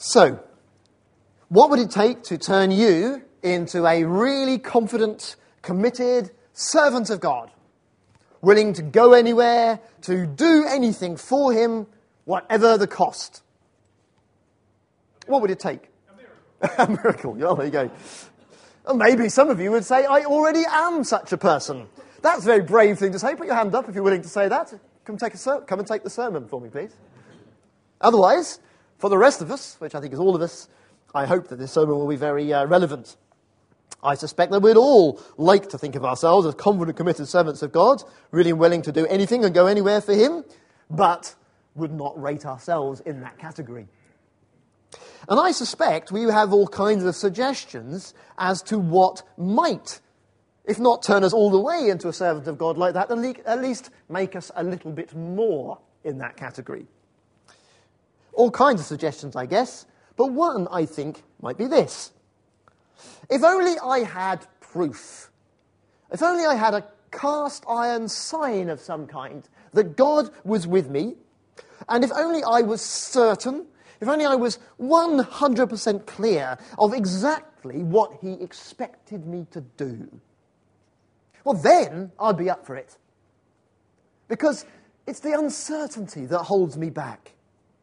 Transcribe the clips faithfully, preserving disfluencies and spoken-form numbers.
So, what would it take to turn you into a really confident, committed servant of God, willing to go anywhere, to do anything for him, whatever the cost? What would it take? A miracle. A miracle. Oh, there you go. And maybe some of you would say, I already am such a person. That's a very brave thing to say. Put your hand up if you're willing to say that. Come, take a ser- come and take the sermon for me, please. Otherwise, for the rest of us, which I think is all of us, I hope that this sermon will be very uh, relevant. I suspect that we'd all like to think of ourselves as confident, committed servants of God, really willing to do anything and go anywhere for him, but would not rate ourselves in that category. And I suspect we have all kinds of suggestions as to what might, if not turn us all the way into a servant of God like that, at least make us a little bit more in that category. All kinds of suggestions, I guess, but one, I think, might be this. If only I had proof, if only I had a cast iron sign of some kind that God was with me, and if only I was certain, if only I was one hundred percent clear of exactly what he expected me to do, well, then I'd be up for it. Because it's the uncertainty that holds me back.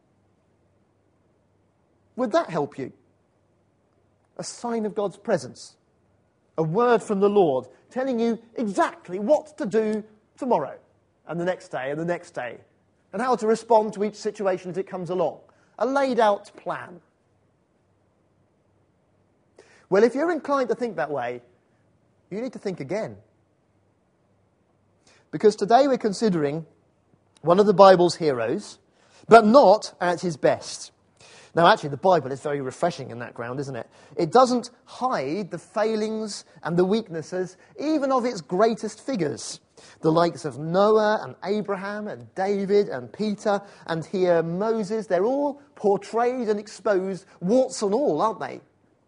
Would that help you? A sign of God's presence. A word from the Lord telling you exactly what to do tomorrow and the next day and the next day, and how to respond to each situation as it comes along. A laid out plan. Well, if you're inclined to think that way, you need to think again. Because today we're considering one of the Bible's heroes, but not at his best. Now, actually, the Bible is very refreshing in that ground, isn't it? It doesn't hide the failings and the weaknesses, even of its greatest figures. The likes of Noah and Abraham and David and Peter and here Moses, they're all portrayed and exposed, warts and all, aren't they?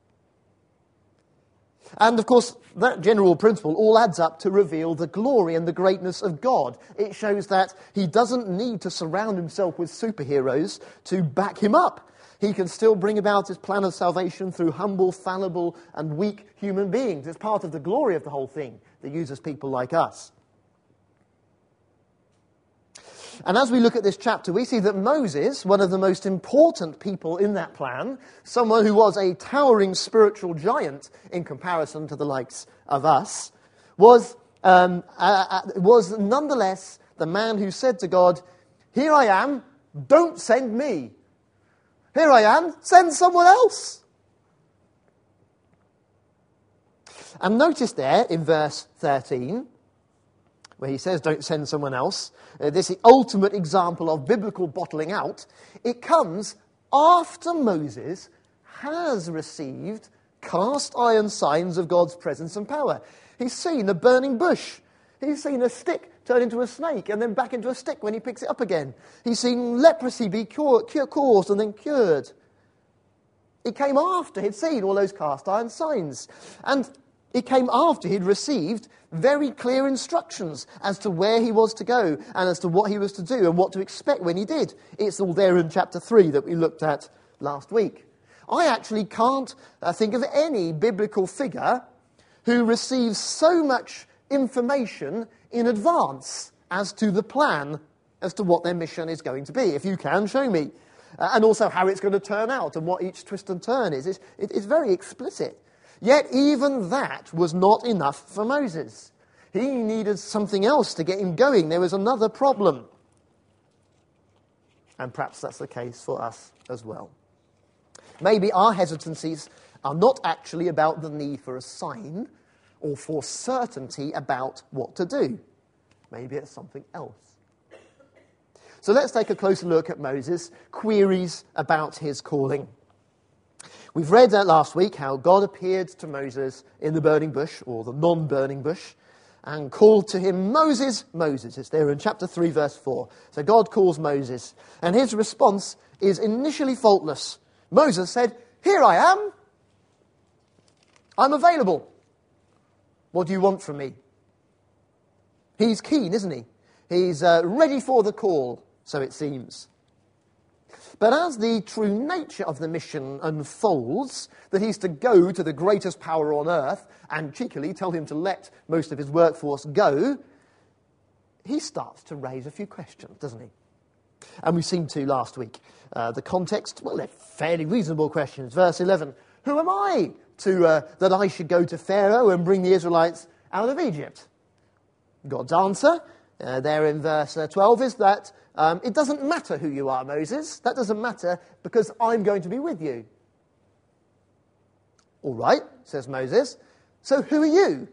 And, of course, that general principle all adds up to reveal the glory and the greatness of God. It shows that he doesn't need to surround himself with superheroes to back him up. He can still bring about his plan of salvation through humble, fallible, and weak human beings. It's part of the glory of the whole thing that uses people like us. And as we look at this chapter, we see that Moses, one of the most important people in that plan, someone who was a towering spiritual giant in comparison to the likes of us, was, um, uh, uh, was nonetheless the man who said to God, "Here I am, don't send me. Here I am, send someone else." And notice there in verse thirteen, where he says, don't send someone else, uh, this is the ultimate example of biblical bottling out. It comes after Moses has received cast iron signs of God's presence and power. He's seen a burning bush. He's seen a stick turn into a snake and then back into a stick when he picks it up again. He's seen leprosy be cure, cure, caused and then cured. It came after he'd seen all those cast iron signs. And it came after he'd received very clear instructions as to where he was to go and as to what he was to do and what to expect when he did. It's all there in chapter three that we looked at last week. I actually can't uh, think of any biblical figure who receives so much information in advance as to the plan, as to what their mission is going to be. If you can, show me. Uh, and also how it's going to turn out and what each twist and turn is. It's, it, it's very explicit. Yet even that was not enough for Moses. He needed something else to get him going. There was another problem. And perhaps that's the case for us as well. Maybe our hesitancies are not actually about the need for a sign or for certainty about what to do. Maybe it's something else. So let's take a closer look at Moses' queries about his calling. We've read that last week how God appeared to Moses in the burning bush, or the non-burning bush, and called to him, "Moses, Moses." It's there in chapter three, verse four. So God calls Moses, and his response is initially faultless. Moses said, "Here I am. I'm available. What do you want from me?" He's keen, isn't he? He's uh, ready for the call, so it seems. But as the true nature of the mission unfolds, that he's to go to the greatest power on earth and cheekily tell him to let most of his workforce go, he starts to raise a few questions, doesn't he? And we seemed to last week. Uh, the context, well, they're fairly reasonable questions. Verse eleven, who am I to uh, that I should go to Pharaoh and bring the Israelites out of Egypt? God's answer uh, there in verse uh, twelve is that um, it doesn't matter who you are, Moses. That doesn't matter because I'm going to be with you. All right, says Moses. So who are you?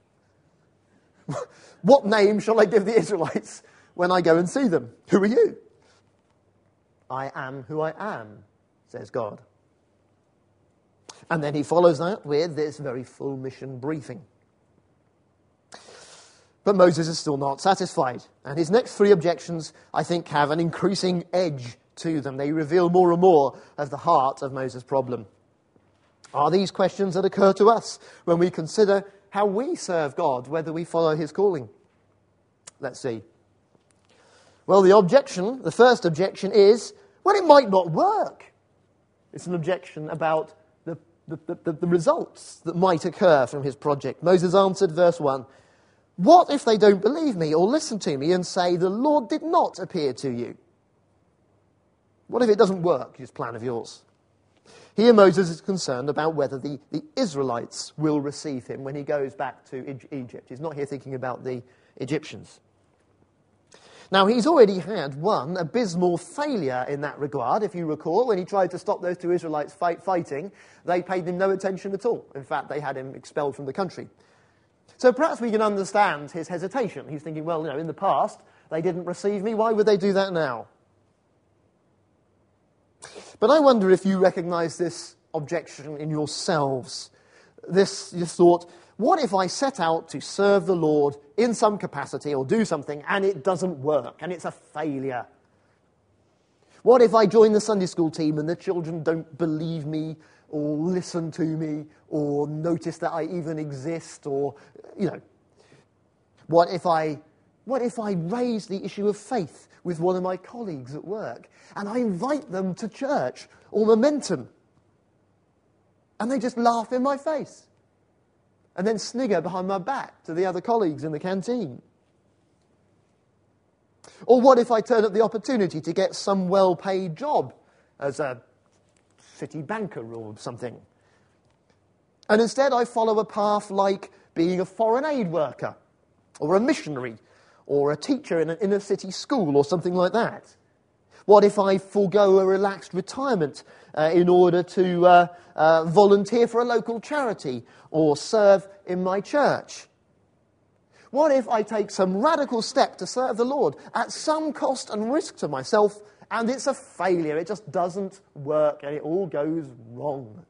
What name shall I give the Israelites when I go and see them? Who are you? I am who I am, says God. And then he follows that with this very full mission briefing. But Moses is still not satisfied. And his next three objections, I think, have an increasing edge to them. They reveal more and more of the heart of Moses' problem. Are these questions that occur to us when we consider how we serve God, whether we follow his calling? Let's see. Well, the objection, the first objection is, well, it might not work. It's an objection about the, the, the, the results that might occur from his project. Moses answered, verse one, what if they don't believe me or listen to me and say, the Lord did not appear to you? What if it doesn't work, this plan of yours? Here Moses is concerned about whether the, the Israelites will receive him when he goes back to Egypt. He's not here thinking about the Egyptians. Now, he's already had one abysmal failure in that regard. If you recall, when he tried to stop those two Israelites fight, fighting, they paid him no attention at all. In fact, they had him expelled from the country. So perhaps we can understand his hesitation. He's thinking, well, you know, in the past, they didn't receive me. Why would they do that now? But I wonder if you recognize this objection in yourselves. This, this thought, what if I set out to serve the Lord in some capacity or do something and it doesn't work and it's a failure? What if I join the Sunday school team and the children don't believe me or listen to me or notice that I even exist or, you know, what if I, what if I raise the issue of faith with one of my colleagues at work and I invite them to church or Momentum and they just laugh in my face? And then snigger behind my back to the other colleagues in the canteen? Or what if I turn up the opportunity to get some well-paid job as a city banker or something, and instead I follow a path like being a foreign aid worker, or a missionary, or a teacher in an inner-city school, or something like that? What if I forego a relaxed retirement uh, in order to uh, uh, volunteer for a local charity or serve in my church? What if I take some radical step to serve the Lord at some cost and risk to myself, and it's a failure, it just doesn't work, and it all goes wrong?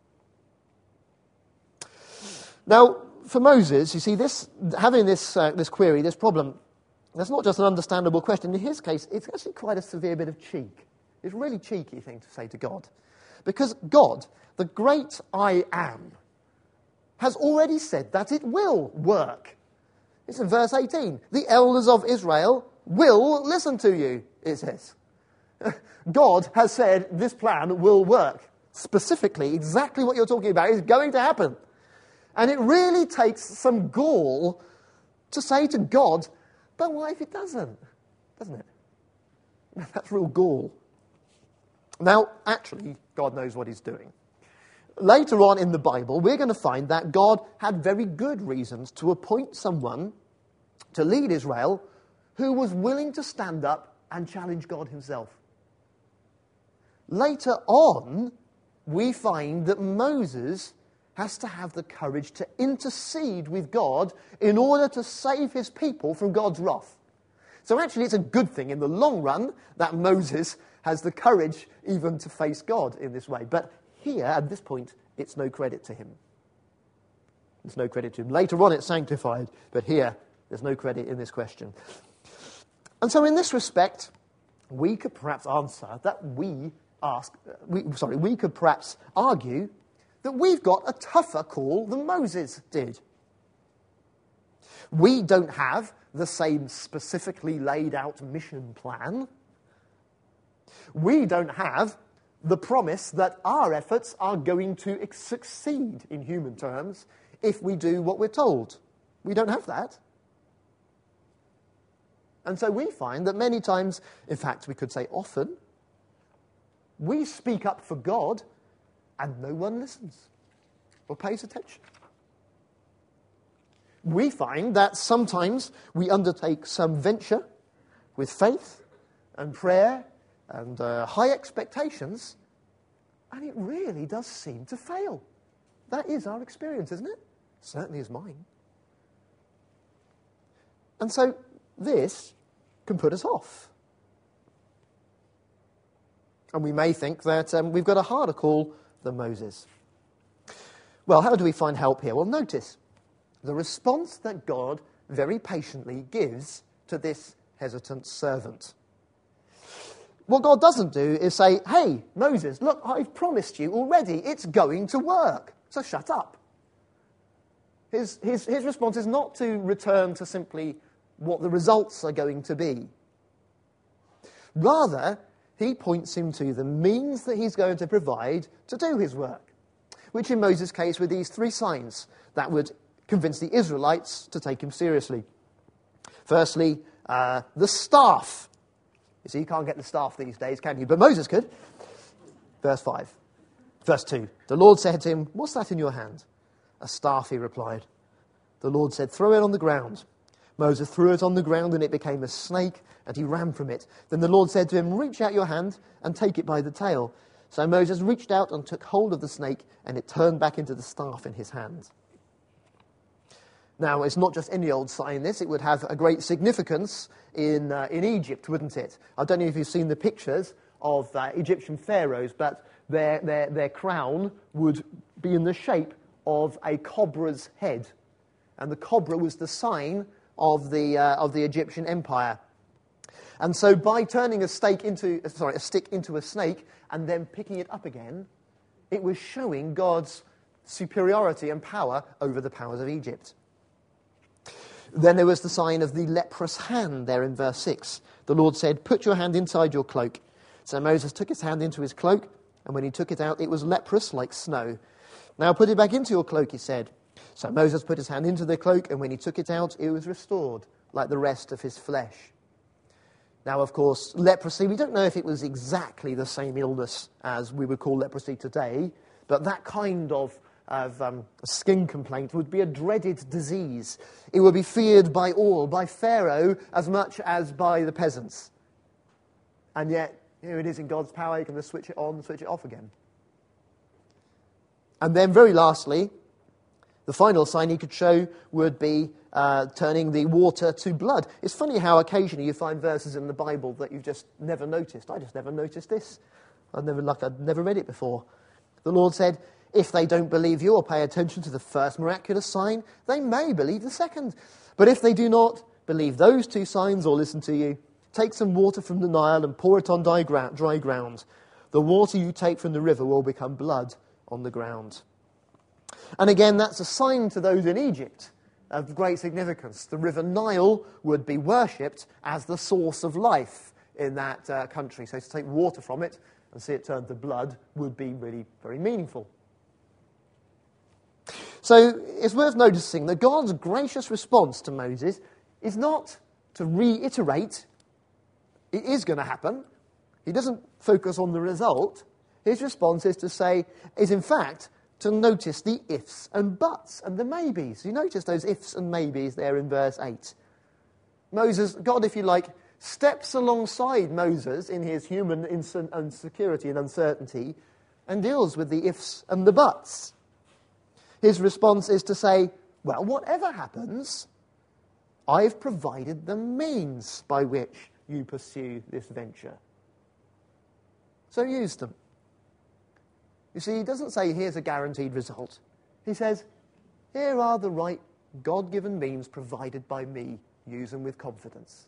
Now, for Moses, you see, this having this uh, this query, this problem, that's not just an understandable question. In his case, it's actually quite a severe bit of cheek. It's a really cheeky thing to say to God. Because God, the great I am, has already said that it will work. It's in verse eighteen. The elders of Israel will listen to you, it says. God has said this plan will work. Specifically, exactly what you're talking about is going to happen. And it really takes some gall to say to God, but what if it doesn't? Doesn't it? That's real gall. Now, actually, God knows what he's doing. Later on in the Bible, we're going to find that God had very good reasons to appoint someone to lead Israel who was willing to stand up and challenge God himself. Later on, we find that Moses has to have the courage to intercede with God in order to save his people from God's wrath. So actually it's a good thing in the long run that Moses has the courage even to face God in this way. But here, at this point, it's no credit to him. There's no credit to him. Later on it's sanctified, but here there's no credit in this question. And so in this respect, we could perhaps answer that we ask, we, sorry, we could perhaps argue that we've got a tougher call than Moses did. We don't have the same specifically laid out mission plan. We don't have the promise that our efforts are going to ex- succeed in human terms if we do what we're told. We don't have that. And so we find that many times, in fact, we could say often, we speak up for God and no one listens or pays attention. We find that sometimes we undertake some venture with faith and prayer and uh, high expectations, and it really does seem to fail. That is our experience, isn't it? Certainly is mine. And so this can put us off. And we may think that um, we've got a harder call than Moses. Well, how do we find help here? Well, notice the response that God very patiently gives to this hesitant servant. What God doesn't do is say, hey, Moses, look, I've promised you already, it's going to work, so shut up. His, his, his response is not to return to simply what the results are going to be. Rather, he points him to the means that he's going to provide to do his work, which in Moses' case were these three signs that would convince the Israelites to take him seriously. Firstly, uh, the staff. You see, you can't get the staff these days, can you? But Moses could. Verse five. Verse two. The Lord said to him, what's that in your hand? A staff, he replied. The Lord said, throw it on the ground. Moses threw it on the ground and it became a snake and he ran from it. Then the Lord said to him, reach out your hand and take it by the tail. So Moses reached out and took hold of the snake and it turned back into the staff in his hand. Now, it's not just any old sign, this. It would have a great significance in uh, in Egypt, wouldn't it? I don't know if you've seen the pictures of uh, Egyptian pharaohs, but their, their, their crown would be in the shape of a cobra's head. And the cobra was the sign of the uh, of the Egyptian empire. And so by turning a stake into sorry, a stick into a snake and then picking it up again, it was showing God's superiority and power over the powers of Egypt. Then there was the sign of the leprous hand there in verse six. The Lord said, put your hand inside your cloak. So Moses took his hand into his cloak, and when he took it out, it was leprous like snow. Now put it back into your cloak, he said. So Moses put his hand into the cloak, and when he took it out, it was restored, like the rest of his flesh. Now, of course, leprosy, we don't know if it was exactly the same illness as we would call leprosy today, but that kind of of um, skin complaint would be a dreaded disease. It would be feared by all, by Pharaoh as much as by the peasants. And yet, here it is in God's power, he can just switch it on and switch it off again. And then very lastly, the final sign he could show would be uh, turning the water to blood. It's funny how occasionally you find verses in the Bible that you've just never noticed. I just never noticed this. I've never, like, I'd never read it before. The Lord said, if they don't believe you or pay attention to the first miraculous sign, they may believe the second. But if they do not believe those two signs or listen to you, take some water from the Nile and pour it on dry ground. The water you take from the river will become blood on the ground. And again, that's a sign to those in Egypt of great significance. The river Nile would be worshipped as the source of life in that uh, country. So to take water from it and see it turn to blood would be really very meaningful. So it's worth noticing that God's gracious response to Moses is not to reiterate it is going to happen. He doesn't focus on the result. His response is to say, is in fact to notice the ifs and buts and the maybes. You notice those ifs and maybes there in verse eight. Moses, God, if you like, steps alongside Moses in his human insecurity and uncertainty and deals with the ifs and the buts. His response is to say, well, whatever happens, I've provided the means by which you pursue this venture. So use them. You see, he doesn't say, here's a guaranteed result. He says, here are the right God-given means provided by me. Use them with confidence.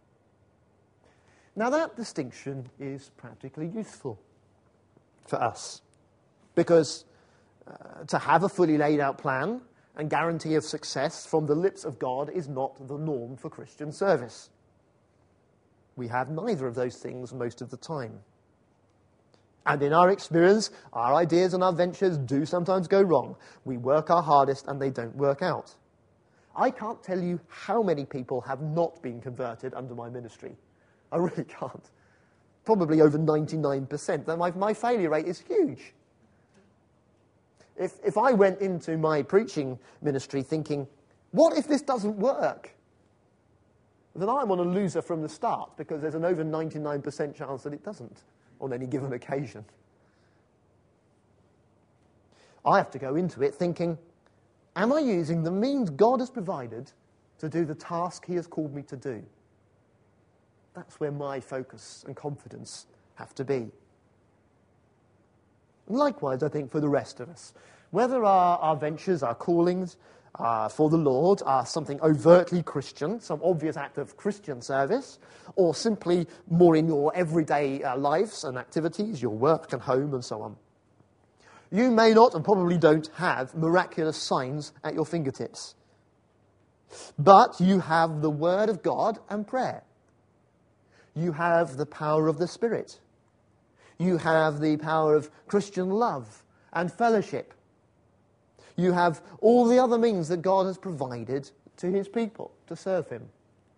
Now that distinction is practically useful for us, because uh, to have a fully laid out plan and guarantee of success from the lips of God is not the norm for Christian service. We have neither of those things most of the time. And in our experience, our ideas and our ventures do sometimes go wrong. We work our hardest and they don't work out. I can't tell you how many people have not been converted under my ministry. I really can't. Probably over ninety-nine percent. My, my failure rate is huge. If, if I went into my preaching ministry thinking, what if this doesn't work? Then I'm on a loser from the start, because there's an over ninety-nine percent chance that it doesn't on any given occasion. I have to go into it thinking, am I using the means God has provided to do the task he has called me to do? That's where my focus and confidence have to be. And likewise, I think, for the rest of us. Whether our, our ventures, our callings uh, for the Lord are something overtly Christian, some obvious act of Christian service, or simply more in your everyday uh, lives and activities, your work and home and so on. You may not and probably don't have miraculous signs at your fingertips. But you have the Word of God and prayer. You have the power of the Spirit. You have the power of Christian love and fellowship. You have all the other means that God has provided to his people to serve him.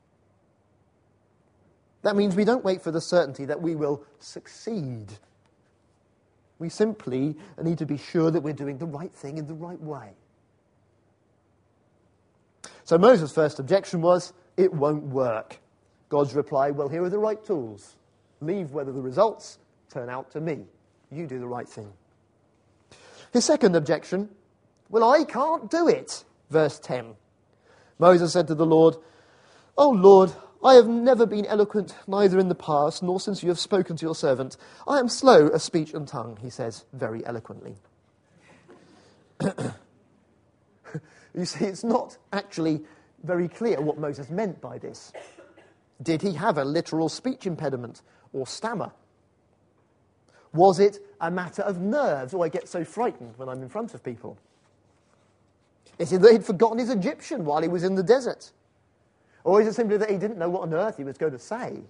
That means we don't wait for the certainty that we will succeed. We simply need to be sure that we're doing the right thing in the right way. So Moses' first objection was, it won't work. God's reply, well, here are the right tools. Leave whether the results turn out to me. You do the right thing. His second objection, well, I can't do it. Verse ten. Moses said to the Lord, "Oh Lord, I have never been eloquent, neither in the past, nor since you have spoken to your servant. I am slow of speech and tongue," he says very eloquently. You see, it's not actually very clear what Moses meant by this. Did he have a literal speech impediment or stammer? Was it a matter of nerves? Oh, I get so frightened when I'm in front of people. Is it that he'd forgotten his Egyptian while he was in the desert? Or is it simply that he didn't know what on earth he was going to say?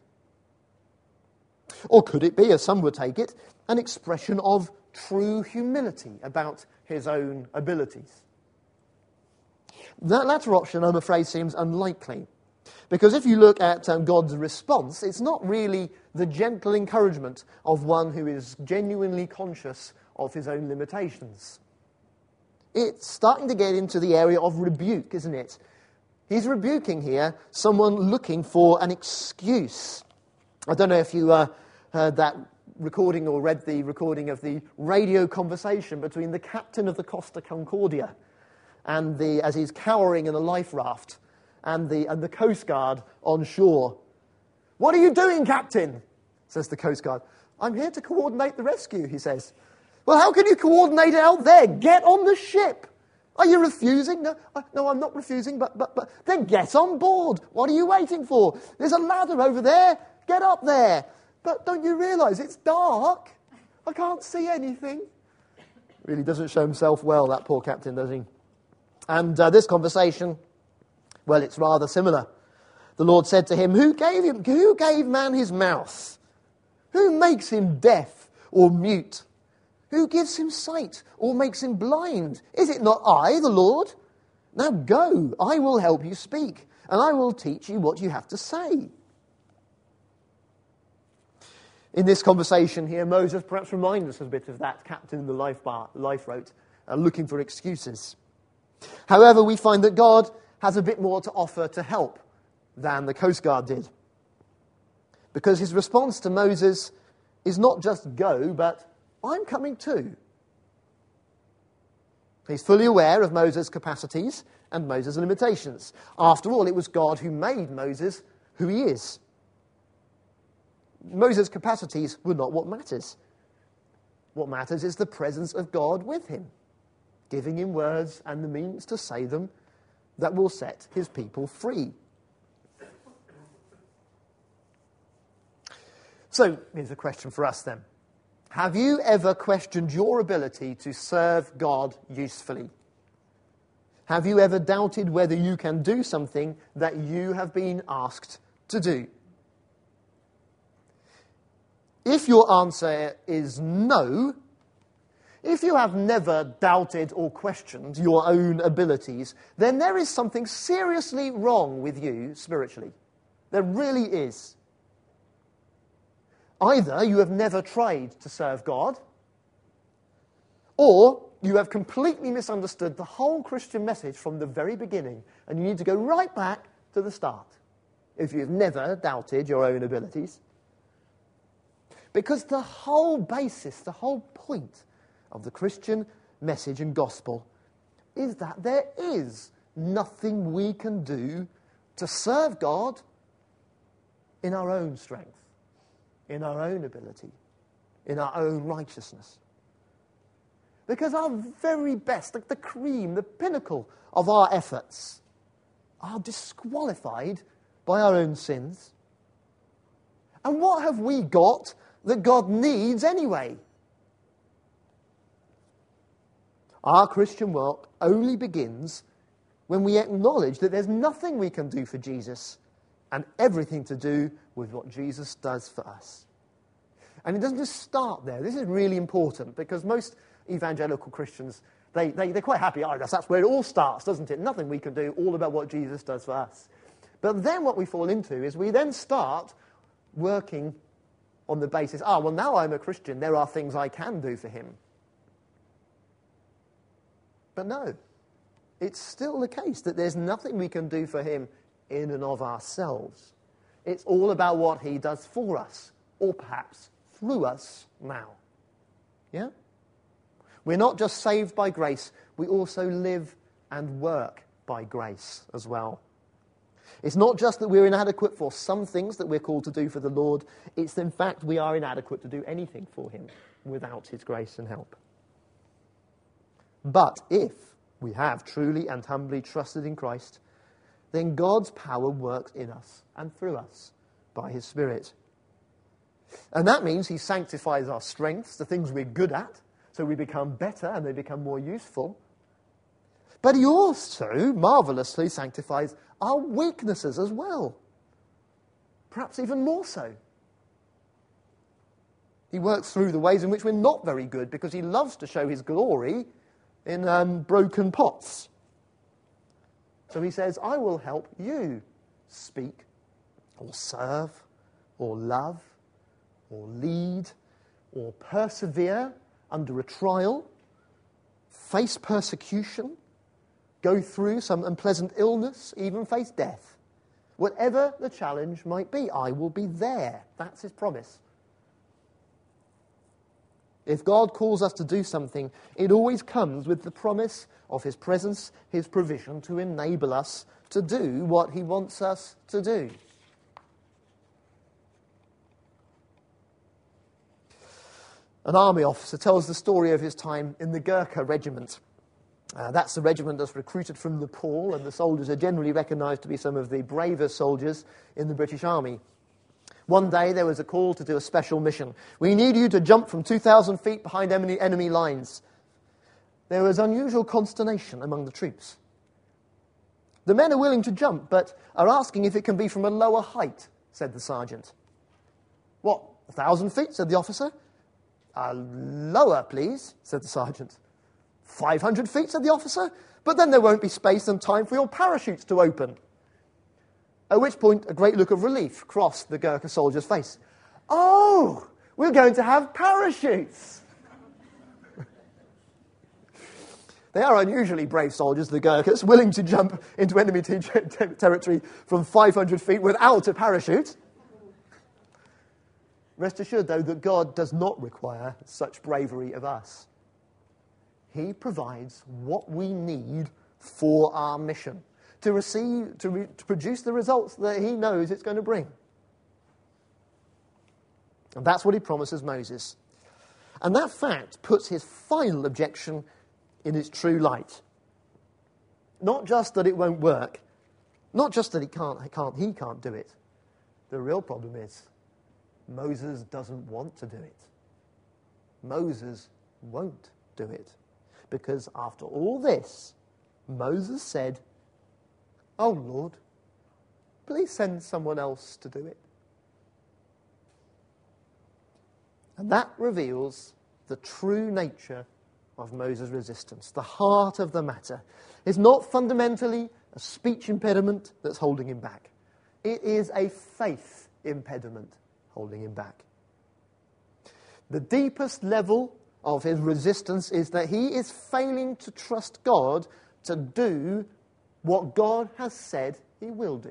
Or could it be, as some would take it, an expression of true humility about his own abilities? That latter option, I'm afraid, seems unlikely. Because if you look at um, God's response, it's not really the gentle encouragement of one who is genuinely conscious of his own limitations. It's starting to get into the area of rebuke, isn't it? He's rebuking here someone looking for an excuse. I don't know if you uh, heard that recording or read the recording of the radio conversation between the captain of the Costa Concordia and the, as he's cowering in a life raft, and the, and the Coast Guard on shore. "What are you doing, Captain?" says the Coast Guard. "I'm here to coordinate the rescue," he says. "Well, how can you coordinate it out there? Get on the ship." "Are you refusing?" "No, uh, no, I'm not refusing, but, but, but..." "Then get on board. What are you waiting for? There's a ladder over there. Get up there." "But don't you realise it's dark? I can't see anything." Really doesn't show himself well, that poor captain, does he? And uh, this conversation, well, it's rather similar. The Lord said to him, Who gave him? Who gave man his mouth? Who makes him deaf or mute? Who gives him sight or makes him blind? Is it not I, the Lord? Now go, I will help you speak, and I will teach you what you have to say. In this conversation here, Moses perhaps reminds us a bit of that captain in the life, bar, life boat, uh, looking for excuses. However, we find that God has a bit more to offer to help than the Coast Guard did. Because his response to Moses is not just go, but I'm coming too. He's fully aware of Moses' capacities and Moses' limitations. After all, it was God who made Moses who he is. Moses' capacities were not what matters. What matters is the presence of God with him, giving him words and the means to say them that will set his people free. So, here's a question for us then. Have you ever questioned your ability to serve God usefully? Have you ever doubted whether you can do something that you have been asked to do? If your answer is no, if you have never doubted or questioned your own abilities, then there is something seriously wrong with you spiritually. There really is. Either you have never tried to serve God, or you have completely misunderstood the whole Christian message from the very beginning, and you need to go right back to the start if you've never doubted your own abilities. Because the whole basis, the whole point of the Christian message and gospel is that there is nothing we can do to serve God in our own strength, in our own ability, in our own righteousness. Because our very best, like the cream, the pinnacle of our efforts, are disqualified by our own sins. And what have we got that God needs anyway? Our Christian work only begins when we acknowledge that there's nothing we can do for Jesus and everything to do with what Jesus does for us. And it doesn't just start there. This is really important because most evangelical Christians, they, they, they're quite happy. Oh, that's, that's where it all starts, doesn't it? Nothing we can do, all about what Jesus does for us. But then what we fall into is we then start working on the basis, ah, well, now I'm a Christian, there are things I can do for him. But no, it's still the case that there's nothing we can do for him in and of ourselves. It's all about what he does for us, or perhaps through us now. Yeah? We're not just saved by grace, we also live and work by grace as well. It's not just that we're inadequate for some things that we're called to do for the Lord, it's in fact we are inadequate to do anything for him without his grace and help. But if we have truly and humbly trusted in Christ, then God's power works in us and through us by his Spirit. And that means he sanctifies our strengths, the things we're good at, so we become better and they become more useful. But he also marvelously sanctifies our weaknesses as well. Perhaps even more so. He works through the ways in which we're not very good because he loves to show his glory in um, broken pots. So he says, I will help you speak or serve or love or lead or persevere under a trial, face persecution, go through some unpleasant illness, even face death. Whatever the challenge might be, I will be there. That's his promise. If God calls us to do something, it always comes with the promise of his presence, his provision to enable us to do what he wants us to do. An army officer tells the story of his time in the Gurkha regiment. Uh, that's the regiment that's recruited from Nepal, and the soldiers are generally recognised to be some of the bravest soldiers in the British Army. One day there was a call to do a special mission. We need you to jump from two thousand feet behind enemy, enemy lines. There was unusual consternation among the troops. The men are willing to jump, but are asking if it can be from a lower height, said the sergeant. What, a thousand feet, said the officer. Uh, lower, please, said the sergeant. Five hundred feet, said the officer. But then there won't be space and time for your parachutes to open. At which point, a great look of relief crossed the Gurkha soldier's face. Oh, we're going to have parachutes. They are unusually brave soldiers, the Gurkhas, willing to jump into enemy te- te- territory from five hundred feet without a parachute. Rest assured, though, that God does not require such bravery of us. He provides what we need for our mission, to receive, to, re, to produce the results that he knows it's going to bring. And that's what he promises Moses. And that fact puts his final objection in its true light. Not just that it won't work, not just that he can't, he can't, he can't do it. The real problem is Moses doesn't want to do it. Moses won't do it. Because after all this, Moses said, "Oh Lord, please send someone else to do it." And that reveals the true nature of Moses' resistance. The heart of the matter is not fundamentally a speech impediment that's holding him back. It is a faith impediment holding him back. The deepest level of his resistance is that he is failing to trust God to do what God has said he will do.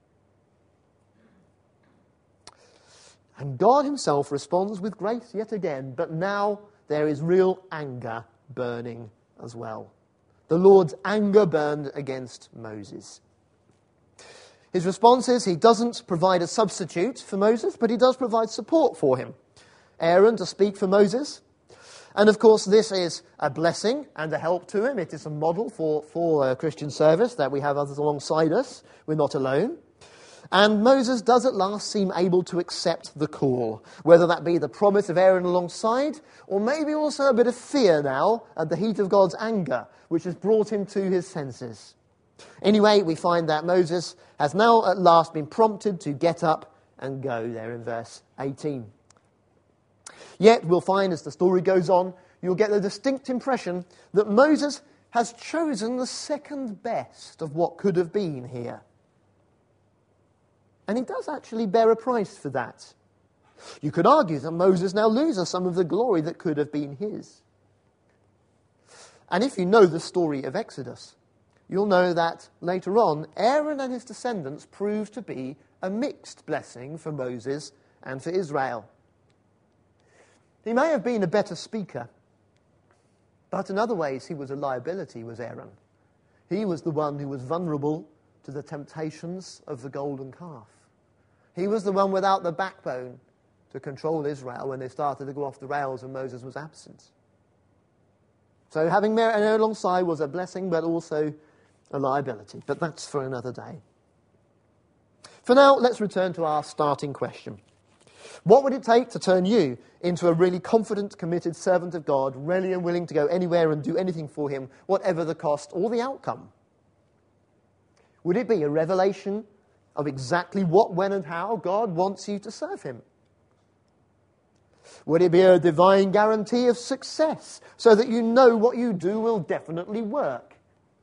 And God himself responds with grace yet again, but now there is real anger burning as well. The Lord's anger burned against Moses. His response is he doesn't provide a substitute for Moses, but he does provide support for him. Aaron to speak for Moses. And of course this is a blessing and a help to him. It is a model for, for uh, Christian service, that we have others alongside us. We're not alone. And Moses does at last seem able to accept the call, whether that be the promise of Aaron alongside, or maybe also a bit of fear now at the heat of God's anger, which has brought him to his senses. Anyway, we find that Moses has now at last been prompted to get up and go, there in verse eighteen. Yet we'll find as the story goes on, you'll get the distinct impression that Moses has chosen the second best of what could have been here. And he does actually bear a price for that. You could argue that Moses now loses some of the glory that could have been his. And if you know the story of Exodus, you'll know that later on, Aaron and his descendants proved to be a mixed blessing for Moses and for Israel. He may have been a better speaker, but in other ways he was a liability, was Aaron. He was the one who was vulnerable to the temptations of the golden calf. He was the one without the backbone to control Israel when they started to go off the rails and Moses was absent. So having Aaron alongside was a blessing, but also a liability. But that's for another day. For now, let's return to our starting question. What would it take to turn you into a really confident, committed servant of God, ready and willing to go anywhere and do anything for him, whatever the cost or the outcome? Would it be a revelation of exactly what, when and how God wants you to serve him? Would it be a divine guarantee of success so that you know what you do will definitely work?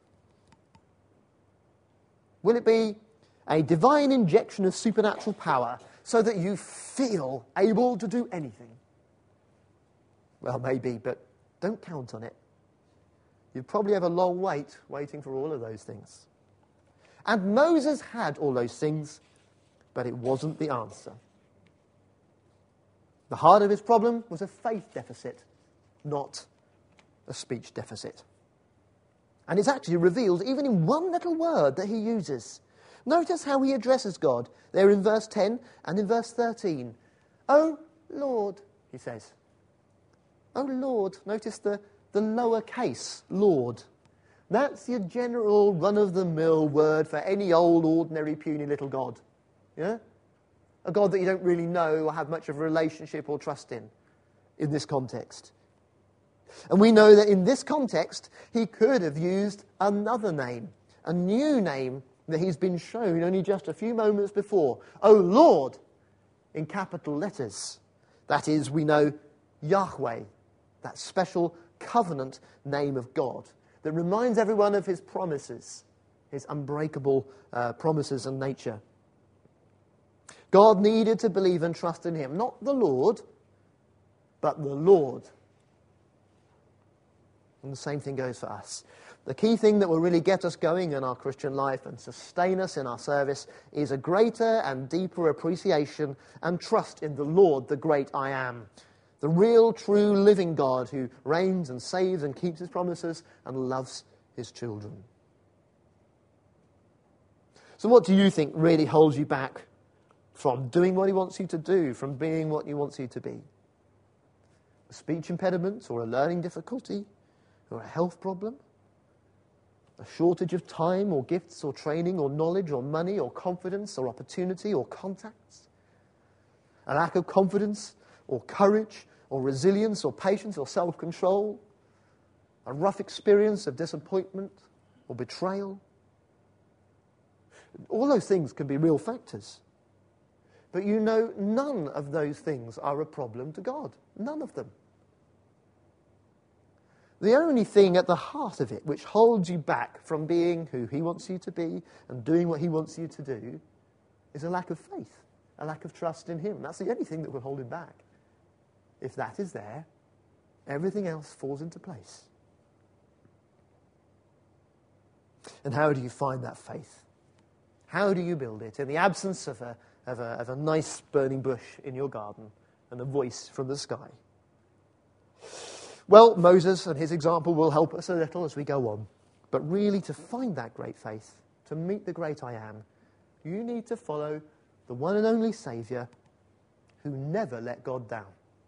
Will it be a divine injection of supernatural power so that you feel able to do anything? Well, maybe, but don't count on it. You'd probably have a long wait waiting for all of those things. And Moses had all those things, but it wasn't the answer. The heart of his problem was a faith deficit, not a speech deficit. And it's actually revealed even in one little word that he uses. Notice how he addresses God there in verse ten and in verse thirteen. "Oh Lord," he says. "Oh Lord." Notice the, the lowercase Lord. That's your general run-of-the-mill word for any old, ordinary, puny little god. Yeah? A god that you don't really know or have much of a relationship or trust in, in this context. And we know that in this context, he could have used another name, a new name that he's been shown only just a few moments before. "Oh Lord," in capital letters. That is, we know Yahweh, that special covenant name of God that reminds everyone of his promises, his unbreakable uh, promises and nature. God needed to believe and trust in him, not the Lord, but the Lord. And the same thing goes for us. The key thing that will really get us going in our Christian life and sustain us in our service is a greater and deeper appreciation and trust in the Lord, the great I am. The real, true, living God who reigns and saves and keeps his promises and loves his children. So what do you think really holds you back from doing what he wants you to do, from being what he wants you to be? A speech impediment or a learning difficulty or a health problem? A shortage of time or gifts or training or knowledge or money or confidence or opportunity or contacts? A lack of confidence or courage or resilience or patience or self-control? A rough experience of disappointment or betrayal? All those things can be real factors. But you know none of those things are a problem to God. None of them. The only thing at the heart of it which holds you back from being who he wants you to be and doing what he wants you to do is a lack of faith, a lack of trust in him. That's the only thing that will hold him back. If that is there, everything else falls into place. And how do you find that faith? How do you build it in the absence of a, of a, of a nice burning bush in your garden and a voice from the sky? Well, Moses and his example will help us a little as we go on. But really, to find that great faith, to meet the great I am, you need to follow the one and only Saviour who never let God down.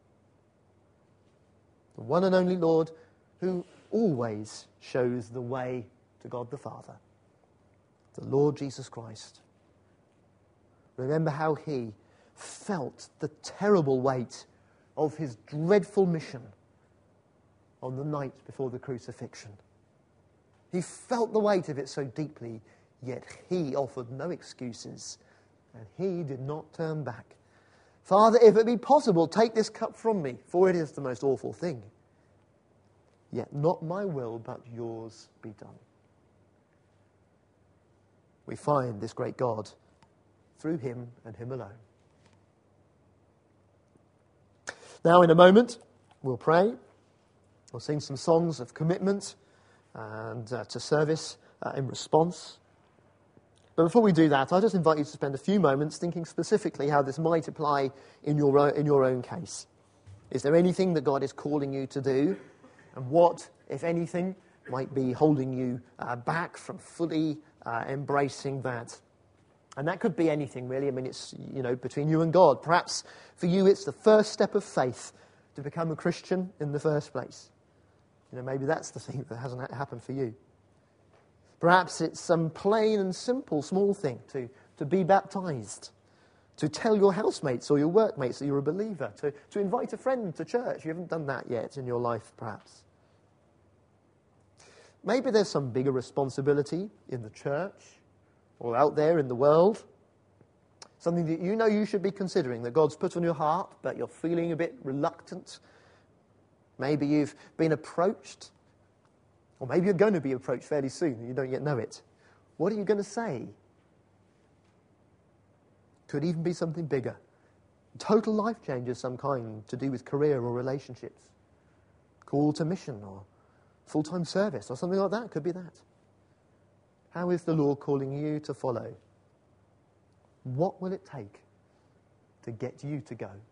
The one and only Lord who always shows the way to God the Father. The Lord Jesus Christ. Remember how he felt the terrible weight of his dreadful mission on the night before the crucifixion. He felt the weight of it so deeply, yet he offered no excuses, and he did not turn back. Father, if it be possible, take this cup from me, for it is the most awful thing. Yet not my will, but yours be done. We find this great God through him and him alone. Now, in a moment, we'll pray. We'll sing some songs of commitment and uh, to service uh, in response. But before we do that, I'll just invite you to spend a few moments thinking specifically how this might apply in your own, in your own case. Is there anything that God is calling you to do? And what, if anything, might be holding you uh, back from fully uh, embracing that? And that could be anything, really. I mean, it's, you know, between you and God. Perhaps for you it's the first step of faith to become a Christian in the first place. You know, maybe that's the thing that hasn't happened for you. Perhaps it's some plain and simple small thing to, to be baptized, to tell your housemates or your workmates that you're a believer, to, to invite a friend to church. You haven't done that yet in your life, perhaps. Maybe there's some bigger responsibility in the church or out there in the world, something that you know you should be considering, that God's put on your heart, but you're feeling a bit reluctant. Maybe you've been approached, or maybe you're going to be approached fairly soon and you don't yet know it. What are you going to say? Could even be something bigger. Total life change of some kind to do with career or relationships. Call to mission or full-time service or something like that. Could be that. How is the Lord calling you to follow? What will it take to get you to go?